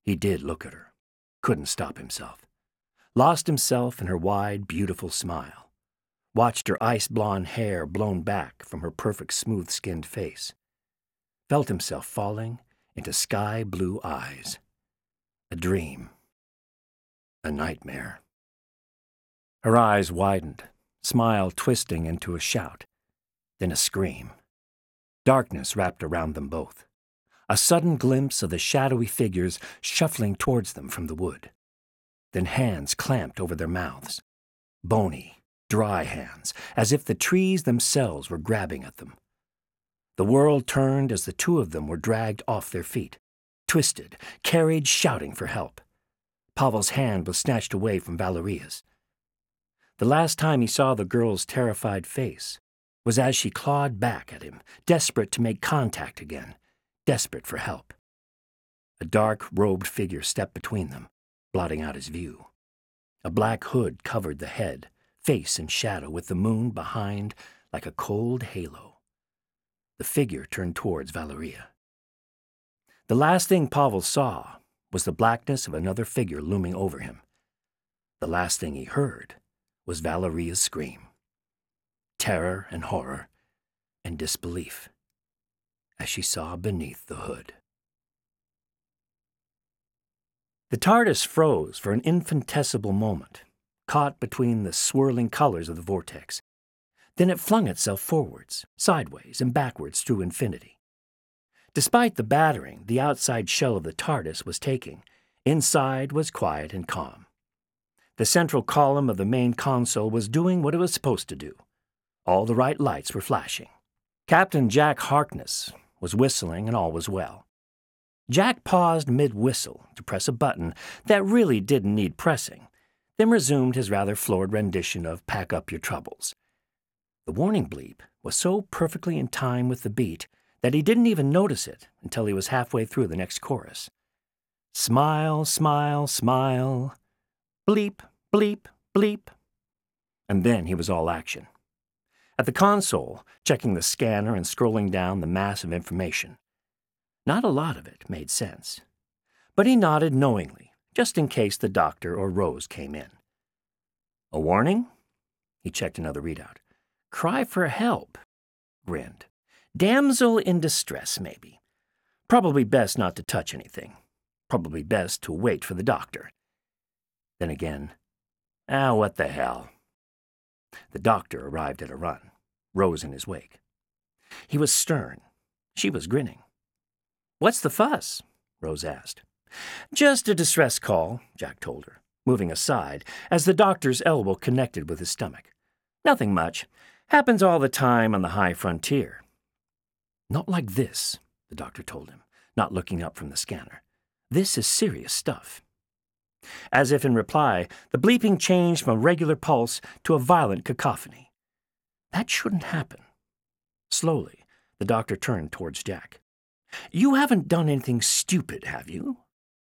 He did look at her, couldn't stop himself. Lost himself in her wide, beautiful smile. Watched her ice-blonde hair blown back from her perfect smooth-skinned face. Felt himself falling into sky-blue eyes. A dream. A nightmare. Her eyes widened, smile twisting into a shout, then a scream. Darkness wrapped around them both. A sudden glimpse of the shadowy figures shuffling towards them from the wood. Then hands clamped over their mouths. Bony, dry hands, as if the trees themselves were grabbing at them. The world turned as the two of them were dragged off their feet, twisted, carried shouting for help. Pavel's hand was snatched away from Valeria's. The last time he saw the girl's terrified face was as she clawed back at him, desperate to make contact again, desperate for help. A dark, robed figure stepped between them, blotting out his view. A black hood covered the head, face in shadow with the moon behind like a cold halo. The figure turned towards Valeria. The last thing Pavel saw was the blackness of another figure looming over him. The last thing he heard was Valeria's scream. Terror and horror and disbelief as she saw beneath the hood. The TARDIS froze for an infinitesimal moment, caught between the swirling colors of the vortex. Then it flung itself forwards, sideways, and backwards through infinity. Despite the battering the outside shell of the TARDIS was taking, inside was quiet and calm. The central column of the main console was doing what it was supposed to do. All the right lights were flashing. Captain Jack Harkness was whistling, and all was well. Jack paused mid-whistle to press a button that really didn't need pressing, then resumed his rather florid rendition of Pack Up Your Troubles. The warning bleep was so perfectly in time with the beat that he didn't even notice it until he was halfway through the next chorus. Smile, smile, smile. Bleep, bleep, bleep. And then he was all action. At the console, checking the scanner and scrolling down the mass of information. Not a lot of it made sense, but he nodded knowingly, just in case the doctor or Rose came in. A warning? He checked another readout. Cry for help. Grinned. Damsel in distress, maybe. Probably best not to touch anything. Probably best to wait for the doctor. Then again, what the hell? The doctor arrived at a run, Rose in his wake. He was stern. She was grinning. What's the fuss? Rose asked. Just a distress call, Jack told her, moving aside as the doctor's elbow connected with his stomach. Nothing much. Happens all the time on the high frontier. Not like this, the doctor told him, not looking up from the scanner. This is serious stuff. As if in reply, the bleeping changed from a regular pulse to a violent cacophony. That shouldn't happen. Slowly, the doctor turned towards Jack. You haven't done anything stupid, have you?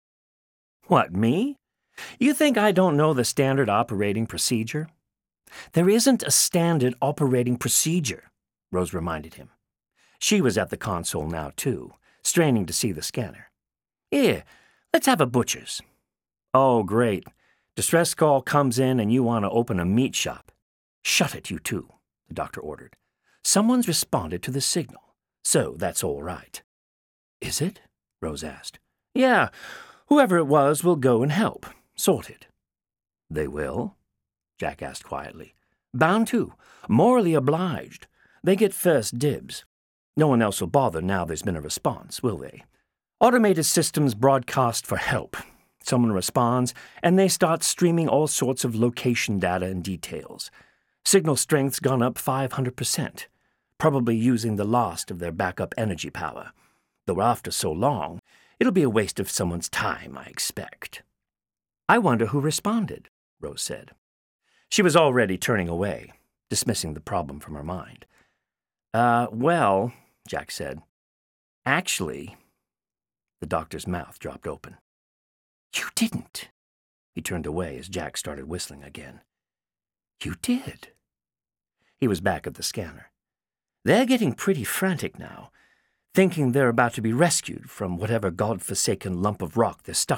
What, me? You think I don't know the standard operating procedure? There isn't a standard operating procedure, Rose reminded him. She was at the console now, too, straining to see the scanner. Here, let's have a butcher's. Oh, great. Distress call comes in and you want to open a meat shop. Shut it, you two, the doctor ordered. Someone's responded to the signal, so that's all right. Is it? Rose asked. Yeah, whoever it was will go and help. Sorted. They will? Jack asked quietly. Bound to. Morally obliged. They get first dibs. No one else will bother now there's been a response, will they? Automated systems broadcast for help. Someone responds, and they start streaming all sorts of location data and details. Signal strength's gone up 500%, probably using the last of their backup energy power. Though after so long, it'll be a waste of someone's time, I expect. I wonder who responded, Rose said. She was already turning away, dismissing the problem from her mind. Well, Jack said. Actually, the doctor's mouth dropped open. You didn't. He turned away as Jack started whistling again. You did. He was back at the scanner. They're getting pretty frantic now, thinking they're about to be rescued from whatever godforsaken lump of rock they're stuck